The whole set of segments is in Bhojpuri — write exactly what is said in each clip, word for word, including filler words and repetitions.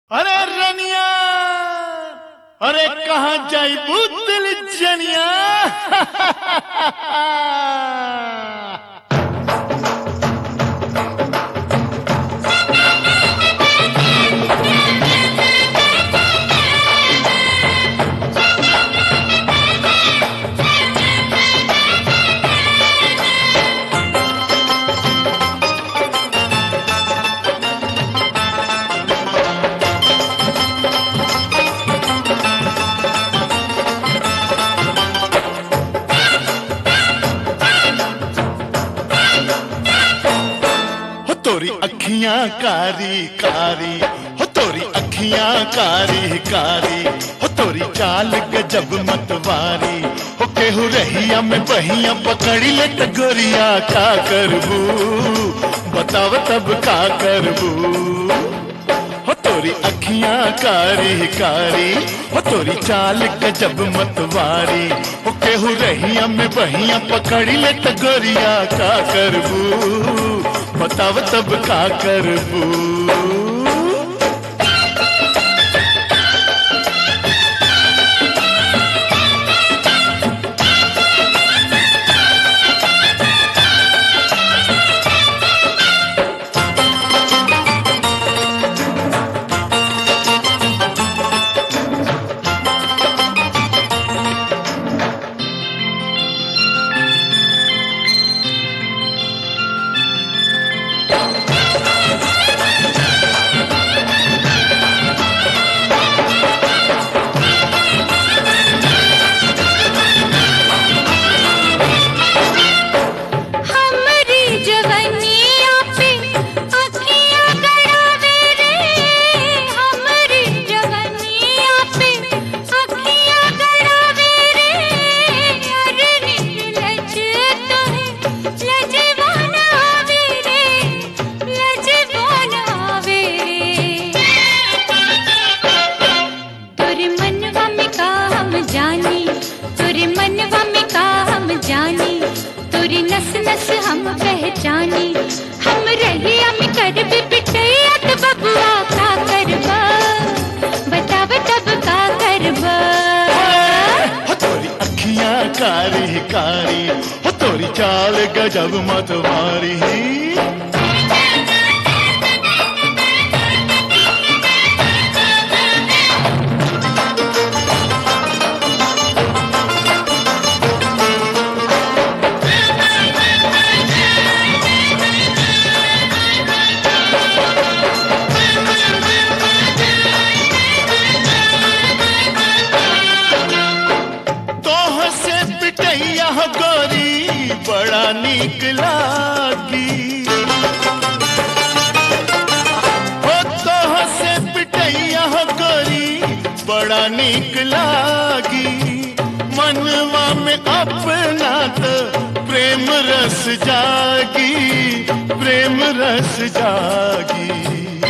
अरे रनिया, अरे कहाँ जाई दिल जनिया। तोरी अखियां कारी कारी हो, तोरी अखियां कारी कारी हो, तोरी चाल गजब मतवारी हो, केहू रहिया में बहिया पकड़ी ले टगोरिया। का करबू बताव तब का करबू हो, तोरी अखियां कारी कारी हो, तोरी चाल गजब मतवारी हो, केहू रहिया में बहिया पकड़ी ले टगोरिया। का करबू बताव तब का करबू। तोरी नस नस हम पहचानी, हम रहिया में कर भी पिटैया तो बबुआ का करबा बताव तब का करबा। हो तोरी अखियां कारी कारी हो, तोरी चाल गजब मतवारी। गोरी बड़ा नीक लागी हो, तोह से पिटैया गोरी बड़ा नीक लागी। मनवा में अपना तो प्रेम रस जागी, प्रेम रस जागी।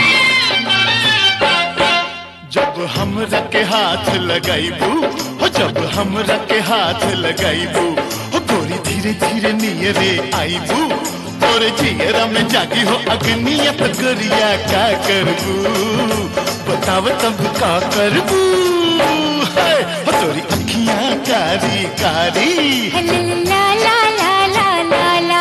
जब हमरा के हाथ लगाईबू हो, जब हमरा के हाथ लगाईबू हो, गोरी धीरे धीरे नियरे आईबू, तोरे जियरा में जागी हो अग्नियत गोरिया। का करबू बताव तब का करबू हो, तोरी अखियां कारी कारी। ला ला ला ला ला ला।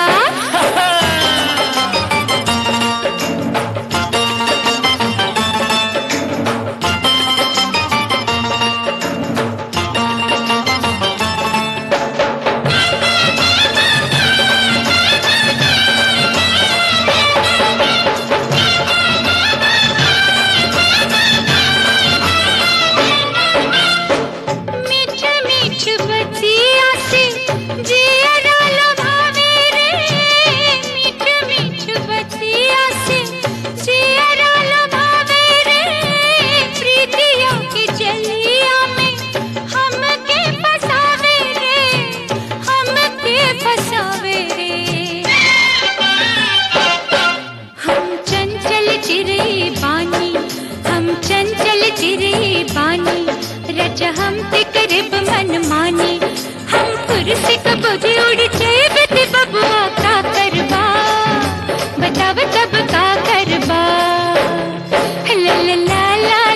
हम तिकरिब मन मानी, हम कुर्सी कबूजी उड़ जाए बबुआ। का करबा बताव तब का करबा। ला ला ला ला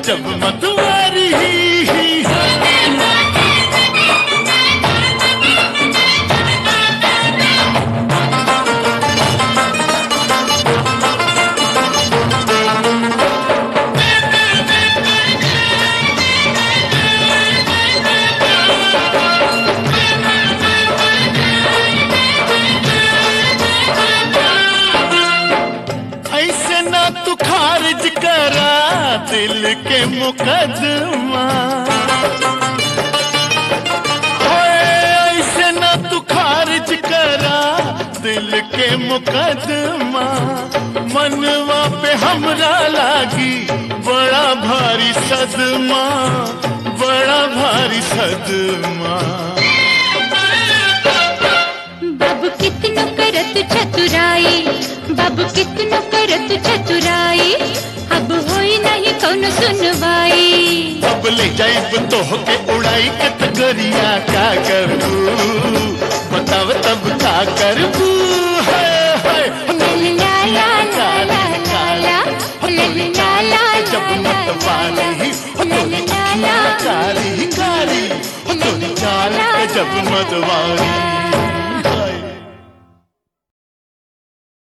गजब मतवारी। ऐसे ना तू खारिज करा दिल के मुकदमा, ओए ऐसे ना तू खारिज करा दिल के मुकदमा। मनवा पे हमरा लागी बड़ा भारी सदमा, बड़ा भारी सदमा। बाबू कितनो करत चतुराई, बाबू कितनो करत चतुराई, अब होई नहीं कौनो सुनवाई। अब ले जाइब तो के उड़ाई के तगरिया का करू, बताव तब का करबू। है है ला ला ला ला ला ला, ला ला ला जब मतवाली तोरी अखियां कारी कारी, तोरी चाल के जब मतवाली।